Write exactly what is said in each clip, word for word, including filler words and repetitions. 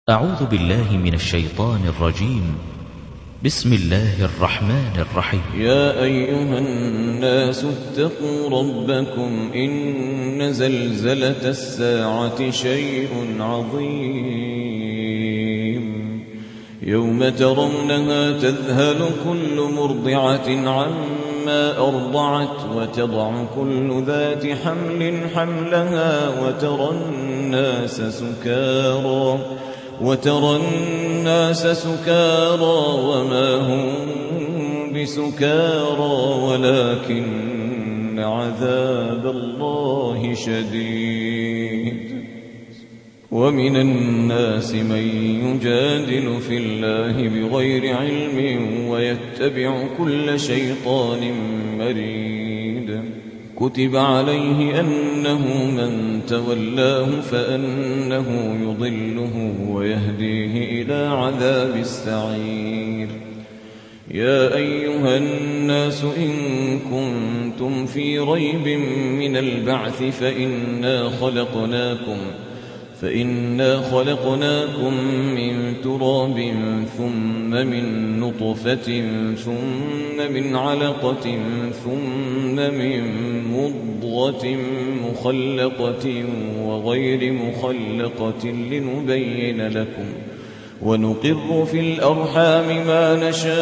أعوذ بالله من الشيطان الرجيم. بسم الله الرحمن الرحيم. يا أيها الناس اتقوا ربكم إن زلزلة الساعة شيء عظيم يوم ترونها تذهل كل مرضعة عما أرضعت وتضع كل ذات حمل حملها وترى الناس سكارى وترى الناس سكارى وما هم بسكارى ولكن عذاب الله شديد. ومن الناس من يجادل في الله بغير علم ويتبع كل شيطان مريد. كتب عليه أنه من تولاه فأنه يضله ويهديه إلى عذاب السعير. يا أيها الناس إن كنتم في ريب من البعث فإنا خلقناكم فإنا خلقناكم من تراب ثم من نطفة ثم من علقة ثم من مضغة مخلقة وغير مخلقة لنبين لكم ونقر في الأرحام ما نشاء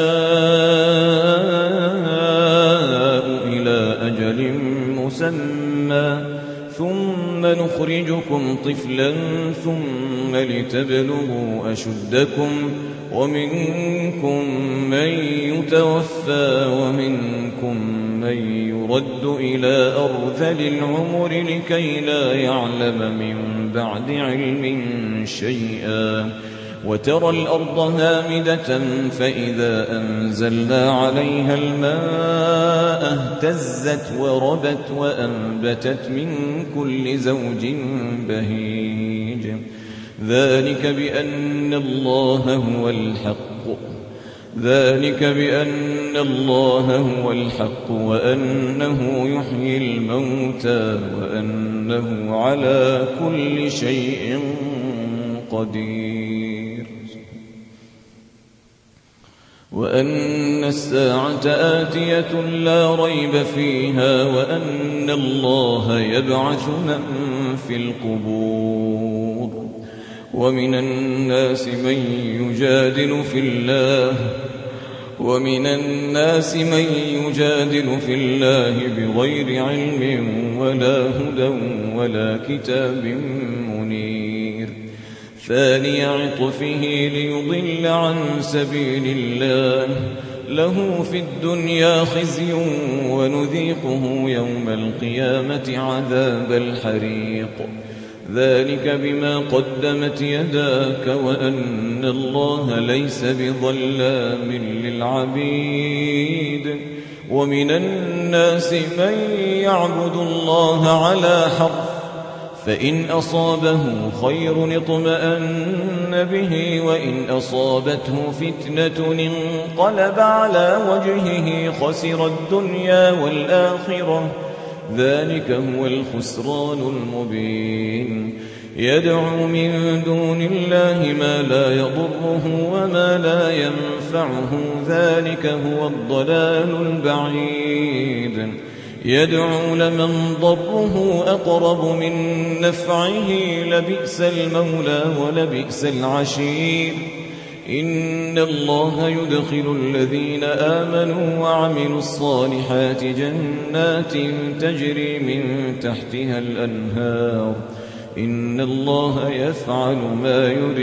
إلى أجل مسمى ثم نخرجكم طفلا ثم لتبلغوا أشدكم ومنكم من يتوفى ومنكم من يرد إلى أرذل العمر لكي لا يعلم من بعد علم شيئا. وترى الأرض هامدة فإذا أنزلنا عليها الماء اهتزت وربت وأنبتت من كل زوج بهيج. ذلك بأن الله هو الحق ذلك بأن الله هو الحق وأنه يحيي الموتى وأنه على كل شيء قدير. وأن الساعة آتية لا ريب فيها وأن الله يبعث من في القبور. ومن الناس من يجادل في الله ومن الناس من يجادل في الله بغير علم ولا هدى ولا كتاب منير. ثاني عطفه ليضل عن سبيل الله له في الدنيا خزي ونذيقه يوم القيامة عذاب الحريق. ذلك بما قدمت يداك وأن الله ليس بظلام للعبيد. ومن الناس من يعبد الله على حرف فإن أصابه خير اطمأن به وإن أصابته فتنة انقلب على وجهه خسر الدنيا والآخرة. ذلك هو الخسران المبين. يدعو من دون الله ما لا يضره وما لا ينفعه ذلك هو الضلال البعيد. يدعو لمن ضره أقرب من نفعه لبئس المولى ولبئس العشير. إن الله يدخل الذين آمنوا وعملوا الصالحات جنات تجري من تحتها الأنهار. إن الله يفعل ما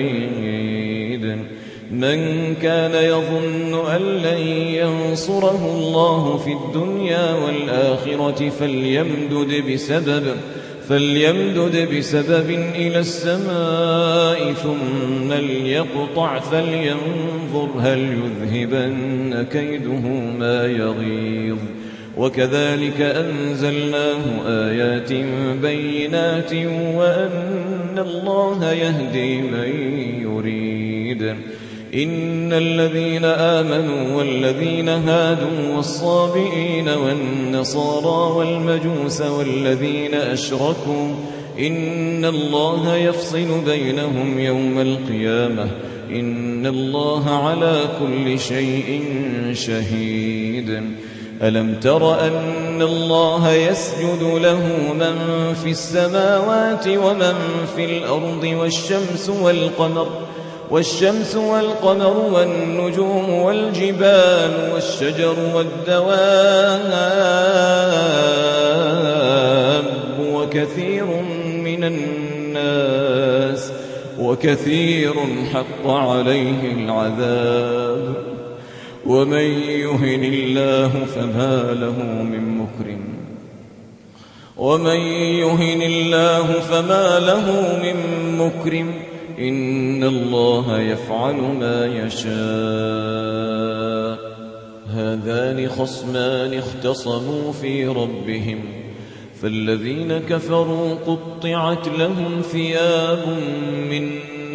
يريد. من كان يظن أن لن ينصره الله في الدنيا والآخرة فليمدد بسبب فليمدد بسبب إلى السماء ثم ليقطع فلينظر هل يذهبن كيده ما يغيظ. وكذلك أنزلناه آيات بينات وأن الله يهدي من يريد. إن الذين آمنوا والذين هادوا والصابئين والنصارى والمجوس والذين أشركوا إن الله يفصل بينهم يوم القيامة إن الله على كل شيء شهيد ألم تر أن الله يسجد له من في السماوات ومن في الأرض والشمس والقمر والشمس والقمر والنجوم والجبال والشجر والدواب وكثير من الناس وكثير حق عليه العذاب ومن يهن الله فما له من مكرم ومن يهن الله فما له من مكرم إن الله يفعل ما يشاء هذان خصمان اختصموا في ربهم فالذين كفروا قطعت لهم ثياب من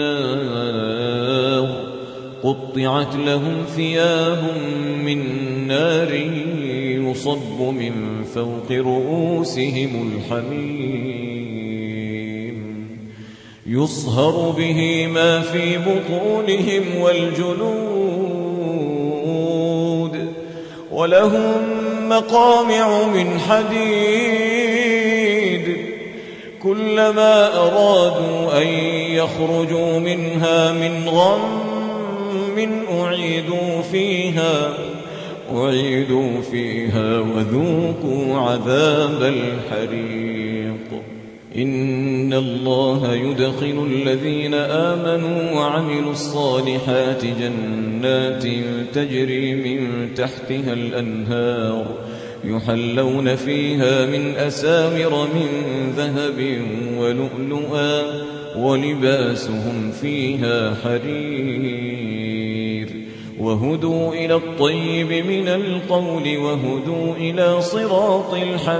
نار قطعت لهم ثياب من نار يصب من فوق رؤوسهم الحميم يصهر به ما في بطونهم والجلود ولهم مقامع من حديد كلما أرادوا أن يخرجوا منها من غم أعيدوا فيها أعيدوا فيها وذوقوا عذاب الحريق إن الله يدخل الذين آمنوا وعملوا الصالحات جنات تجري من تحتها الأنهار يحلون فيها من أسامر من ذهب ولؤلؤا ولباسهم فيها حرير وهدوا إلى الطيب من القول وهدوا إلى صراط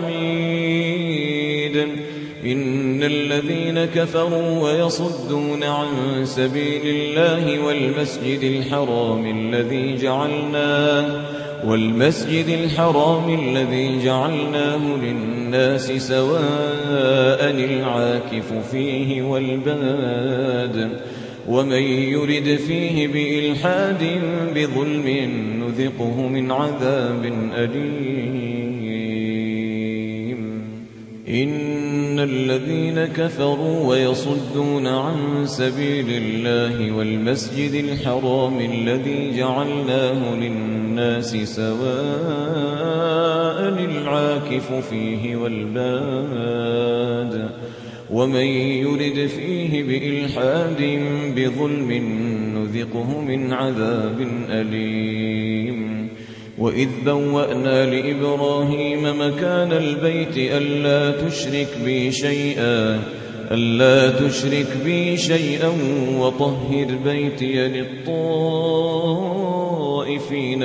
الحميد إن الذين كفروا ويصدون عن سبيل الله والمسجد الحرام الذي جعلناه والمسجد الحرام الذي جعلناه للناس سواء العاكف فيه والباد ومن يرد فيه بإلحاد بظلم نذقه من عذاب أليم إن الذين كفروا ويصدون عن سبيل الله والمسجد الحرام الذي جعلناه للناس سواء العاكف فيه والباد ومن يرد فيه بإلحاد بظلم نذقه من عذاب أليم وإذ بوأنا لإبراهيم مكان البيت ألا تشرك بي شيئا ألا تشرك بي شيئا وطهر بيتي للطائفين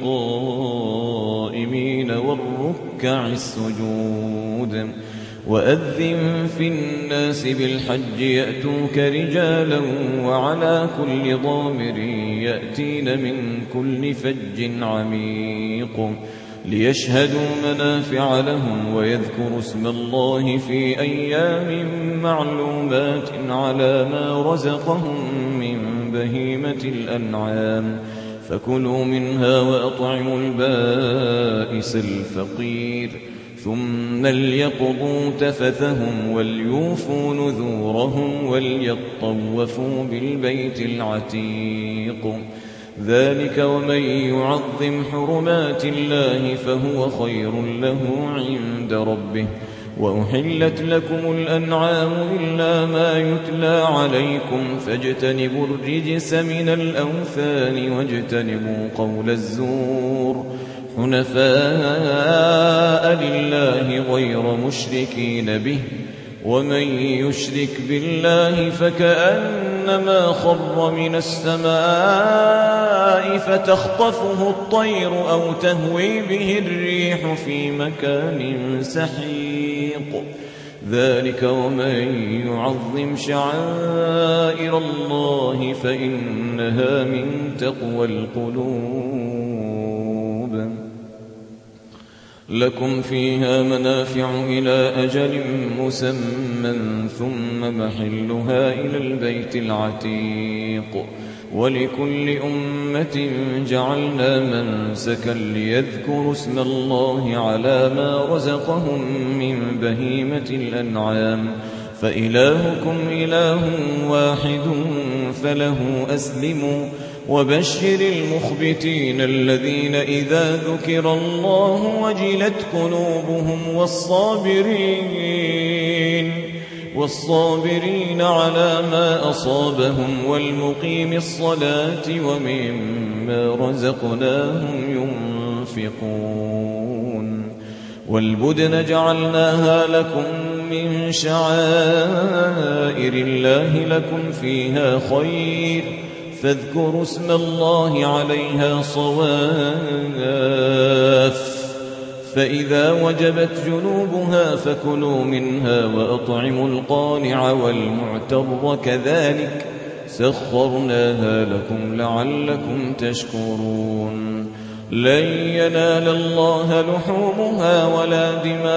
والقائمين والركع السجود وأذن في الناس بالحج يأتوك رجالا وعلى كل ضامر يأتين من كل فج عميق ليشهدوا منافع لهم ويذكروا اسم الله في أيام معلومات على ما رزقهم من بهيمة الأنعام فكلوا منها وأطعموا البائس الفقير ثم ليقضوا تفثهم وليوفوا نذورهم وليطوفوا بالبيت العتيق ذلك ومن يعظم حرمات الله فهو خير له عند ربه وأحلت لكم الأنعام إلا ما يتلى عليكم فاجتنبوا الرجس من الأوثان واجتنبوا قول الزور حنفاء لله غير مشركين به ومن يشرك بالله فكأنما خر من السماء فتخطفه الطير أو تهوي به الريح في مكان سحيق ذلك ومن يعظم شعائر الله فإنها من تقوى القلوب لكم فيها منافع إلى أجل مسمى ثم محلها إلى البيت العتيق ولكل أمة جعلنا منسكا ليذكروا اسم الله على ما رزقهم من بهيمة الأنعام فإلهكم إله واحد فله أسلموا وبشر المخبتين الذين إذا ذكر الله وجلت قلوبهم والصابرين والصابرين على ما أصابهم والمقيم الصلاة ومما رزقناهم ينفقون والبدن جعلناها لكم من شعائر الله لكم فيها خير فاذكروا اسم الله عليها صواف فإذا وجبت جنوبها فكلوا منها وأطعموا القانع والمعتر كذلك سخرناها لكم لعلكم تشكرون لن ينال الله لحومها ولا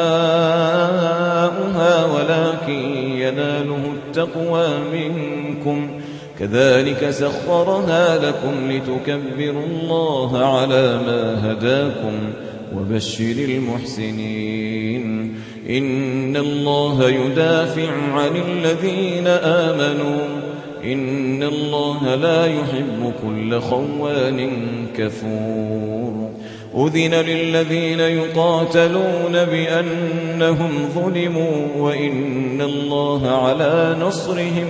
دماؤها ولكن يناله التقوى منكم كذلك سخرها لكم لتكبروا الله على ما هداكم وبشر المحسنين إن الله يدافع عن الذين آمنوا إن الله لا يحب كل خوان كفور أذن للذين يقاتلون بأنهم ظلموا وإن الله على نصرهم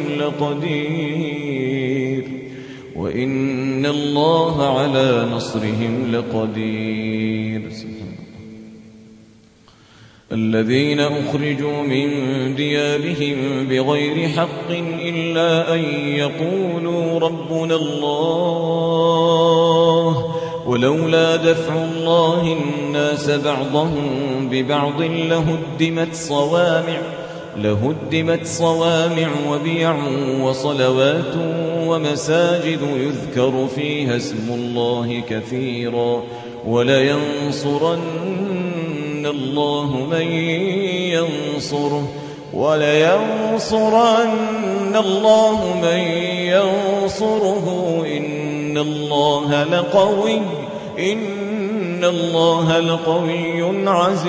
لقدير وإن الله على نصرهم لقدير الذين أخرجوا من ديارهم بغير حق إلا أن يقولوا ربنا الله ولولا دفع الله الناس بعضهم ببعض لهدمت صوامع لهدمت صوامع وبيع وصلوات ومساجد يذكر فيها اسم الله كثيرا ولينصرن الله من ينصره ولينصرن الله من ينصره إن الله لقوي إن الله لقوي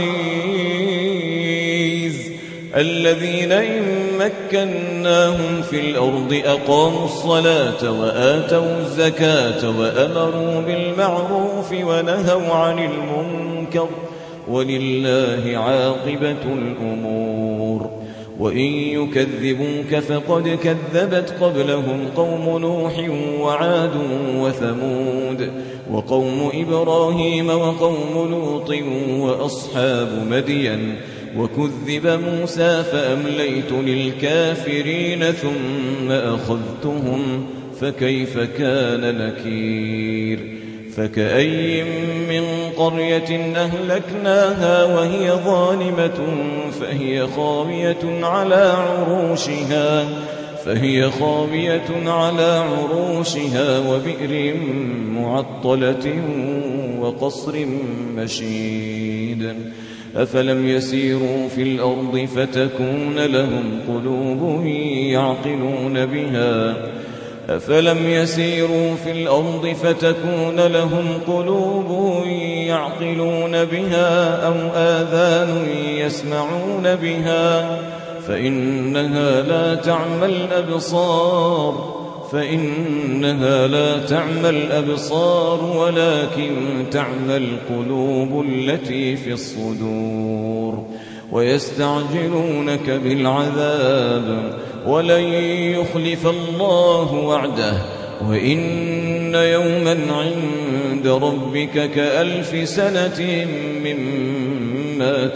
عزيز الذين إن مكناهم في الأرض أقاموا الصلاة وآتوا الزكاة وأمروا بالمعروف ونهوا عن المنكر ولله عاقبة الأمور وإن يكذبوك فقد كذبت قبلهم قوم نوح وعاد وثمود وقوم إبراهيم وقوم لوط وأصحاب مدين وكذب موسى فأمليت للكافرين ثم أخذتهم فكيف كان نكير فكأي من قرية أهلكناها وهي ظالمة فهي خاوية على عروشها فهي خاوية على عروشها وبئر معطلة وقصر مشيد أفلم يسيروا في الأرض فتكون لهم قلوب يعقلون بها أفلم يسيروا في الأرض فتكون لهم قلوب يعقلون بها أو آذان يسمعون بها فإنها لا تعمى الأبصار فإنها لا تعمى الأبصار ولكن تعمى القلوب التي في الصدور ويستعجلونك بالعذاب ولن يخلف الله وعده وإن يوما عند ربك كألف سنة مما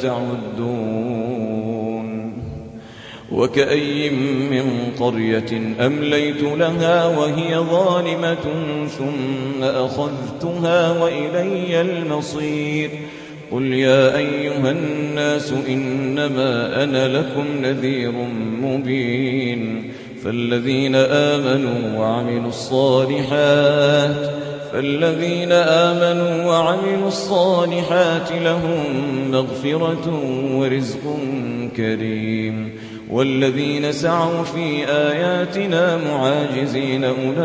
تعدون وكأي من قرية أمليت لها وهي ظالمة ثم أخذتها وإلي المصير قل يا أيها الناس إنما أنا لكم نذير مبين فالذين آمنوا وعملوا الصالحات فالذين آمنوا وعملوا الصالحات لهم مغفرة ورزق كريم والذين سعوا في آياتنا معاجزين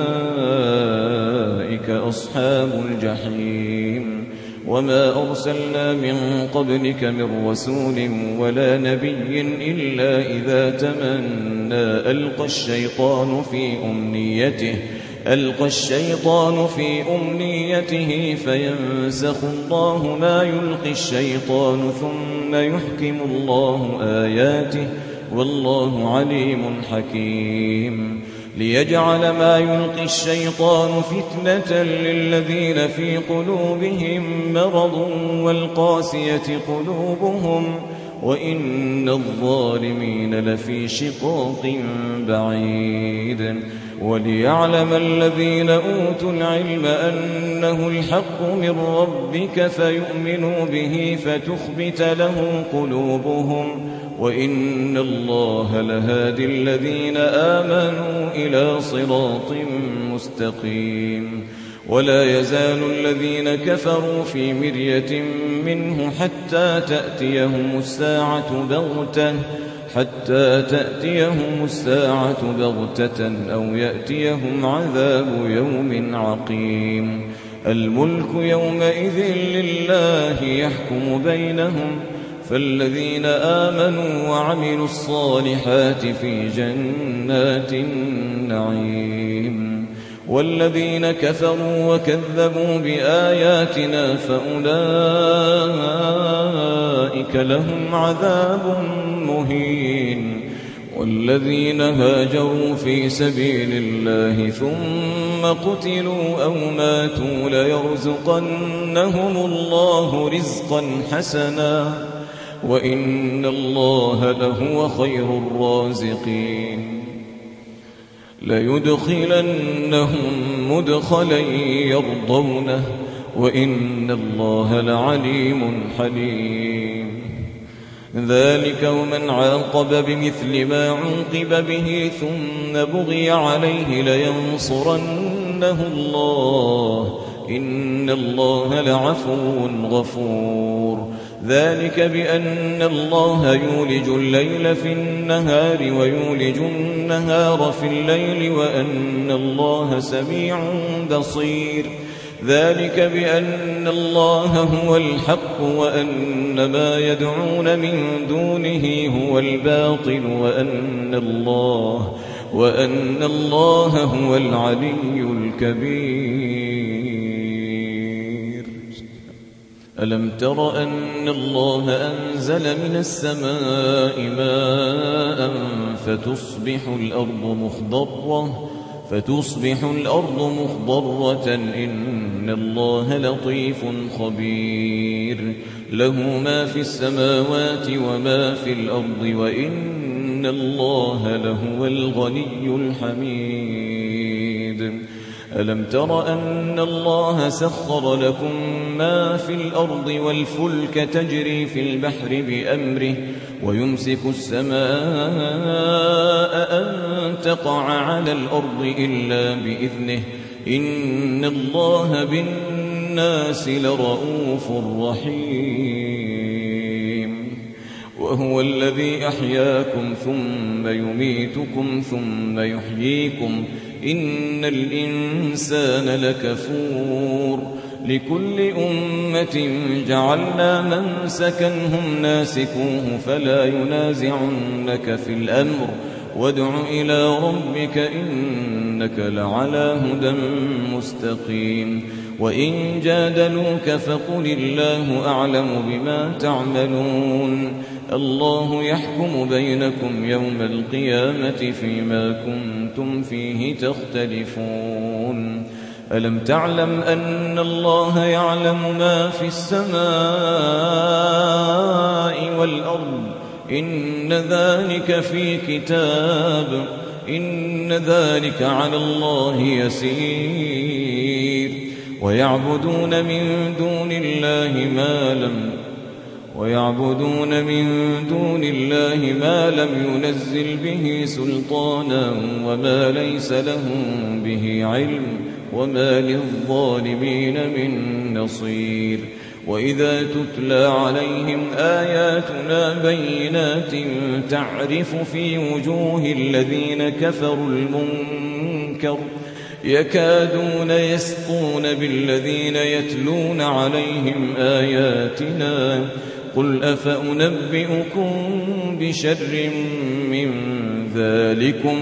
أولئك أصحاب الجحيم وما أرسلنا من قبلك من رسول ولا نبي إلا إذا تمنى ألقى الشيطان في أمنيته ألقى الشيطان في أمنيته فينسخ الله ما يلقي الشيطان ثم يحكم الله آياته والله عليم حكيم ليجعل ما يلقي الشيطان فتنة للذين في قلوبهم مرض والقاسية قلوبهم وإن الظالمين لفي شقاق بعيد وليعلم الذين أوتوا العلم أنه الحق من ربك فيؤمنوا به فتخبت له قلوبهم وإن الله لهادي الذين آمنوا إلى صراط مستقيم ولا يزال الذين كفروا في مرية منه حتى تأتيهم الساعة بغتة حتى تأتيهم الساعة بغتة أو يأتيهم عذاب يوم عقيم الملك يومئذ لله يحكم بينهم فالذين آمنوا وعملوا الصالحات في جنات النعيم والذين كفروا وكذبوا بآياتنا فأولئك لهم عذاب مهين والذين هاجروا في سبيل الله ثم قتلوا أو ماتوا ليرزقنهم الله رزقا حسنا وإن الله لهو خير الرازقين ليدخلنهم مدخلا يرضونه وإن الله لعليم حليم ذلك ومن عاقب بمثل ما عوقب به ثم بغي عليه لينصرنه الله إن الله لعفو غفور ذلك بأن الله يولج الليل في النهار ويولج النهار في الليل وأن الله سميع بصير ذلك بأن الله هو الحق وأن ما يدعون من دونه هو الباطل وأن الله وأن الله هو العلي الكبير ألم تر أن الله أنزل من السماء ماء فتصبح الأرض مخضرة فتصبح الأرض مخضرة إن الله لطيف خبير له ما في السماوات وما في الأرض وإن الله لهو الغني الحميد ألم تر أن الله سخر لكم ما في الأرض والفلك تجري في البحر بأمره ويمسك السماء أن تقع على الأرض إلا بإذنه إن الله بالناس لرؤوف رحيم وهو الذي أحياكم ثم يميتكم ثم يحييكم إن الإنسان لكفور لكل أمة جعلنا منسكا هم ناسكوه فلا ينازعنك في الأمر وادع إلى ربك إنك لعلى هدى مستقيم وإن جادلوك فقل الله أعلم بما تعملون الله يحكم بينكم يوم القيامة فيما كنتم فيه تختلفون ألم تعلم أن الله يعلم ما في السماء والأرض إن ذلك في كتاب إن ذلك على الله يسير ويعبدون من دون الله ما لم ويعبدون من دون الله ما لم ينزل به سلطانا وما ليس لهم به علم وما للظالمين من نصير وإذا تتلى عليهم آياتنا بينات تعرف في وجوه الذين كفروا المنكر يكادون يسطون بالذين يتلون عليهم آياتنا قل أفأنبئكم بشر من ذلكم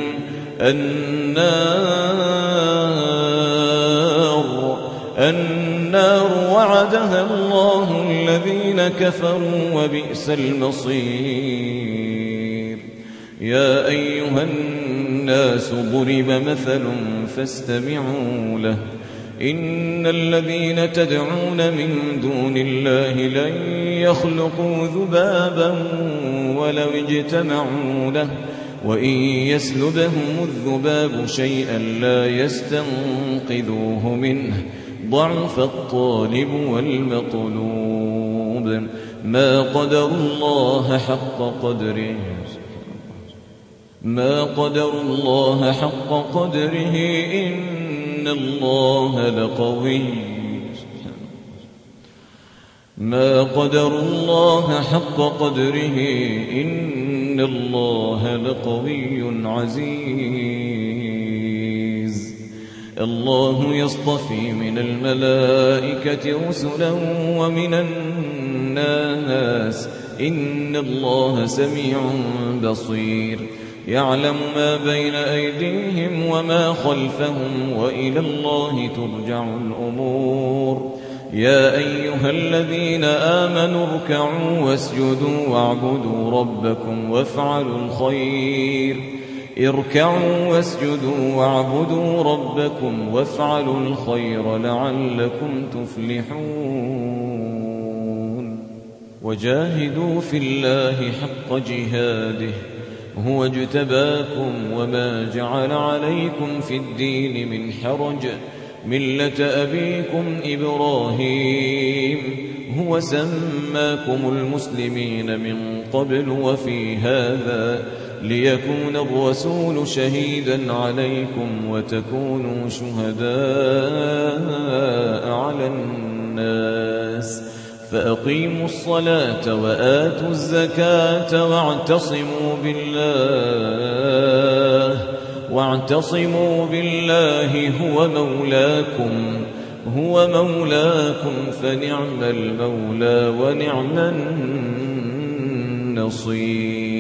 النار النار وعدها الله الذين كفروا وبئس المصير يا أيها الناس ضرب مثل فاستمعوا له إن الذين تدعون من دون الله لن يخلقوا ذبابا ولو اجتمعوا له وإن يسلبهم الذباب شيئا لا يستنقذوه منه ضعف الطالب والمطلوب ما قدر الله حق قدره ما قدر الله حق قدره إن الله لقوي ما قدر الله حق قدره إن الله لقوي عزيز الله يصطفي من الملائكة رسلا ومن الناس إن الله سميع بصير يعلم ما بين أيديهم وما خلفهم وإلى الله ترجع الأمور يا أيها الذين آمنوا اركعوا واسجدوا واعبدوا ربكم وافعلوا الخير اركعوا واسجدوا واعبدوا ربكم وافعلوا الخير لعلكم تفلحون وجاهدوا في الله حق جهاده هو اجتباكم وما جعل عليكم في الدين من حرج ملة أبيكم إبراهيم هو سماكم المسلمين من قبل وفي هذا ليكون الرسول شهيدا عليكم وتكونوا شهداء على الناس فأقيموا الصلاة وآتوا الزكاة واعتصموا بالله واعتصموا بالله هو مولاكم هو مولاكم فنعم المولى ونعم النصير